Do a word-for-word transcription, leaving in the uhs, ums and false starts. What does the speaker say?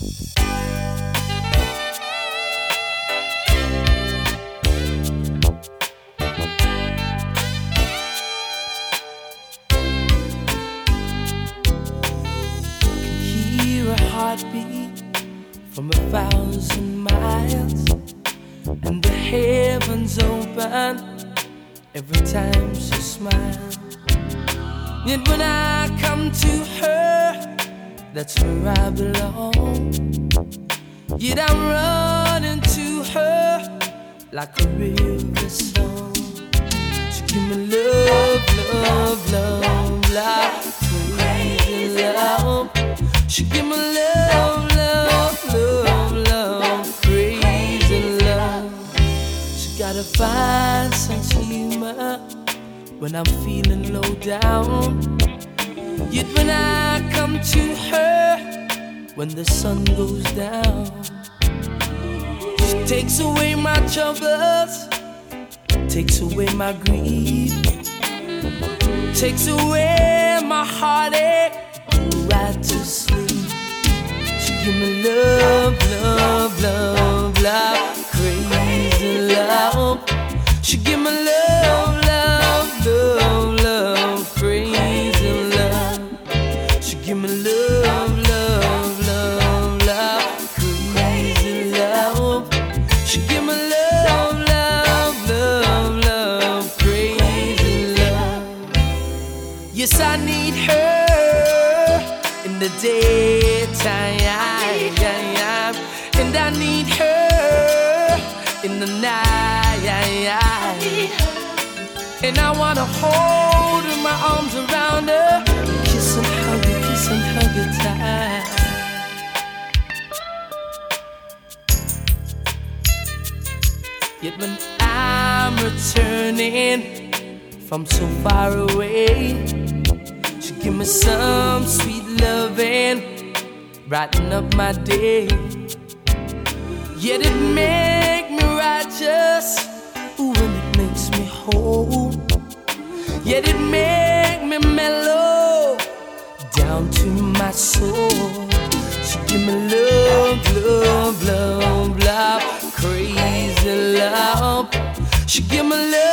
Heartbeat from a thousand miles, and the heavens open every time she smiles. Yet when I come to her, that's where I belong. Yet I'm running to her like a river song. She give me love, love, love, love, crazy love. She give me love, love, love, love, crazy love. She gotta find some humor when I'm feeling low down. Yet when I come to her, when the sun goes down, she takes away my troubles, takes away my grief, takes away my heartache, right to sleep. She give me love, love, love, love, crazy love. She give me love, love, love, love, crazy love. She give me love, love, love, love, crazy love. She give me love, love, love, love, crazy love. Yes, I need her in the daytime, and I need her in the night, and I wanna hold her, my arms around her, kiss and hug her, kiss and hug her tight. Yet when I'm returning from so far away, she give me some sweet loving, brighten up my day. Yet it make me righteous, ooh, and it makes me whole. Yet it make me mellow down to my soul. She give me love, love, love, love, crazy love. She give me love.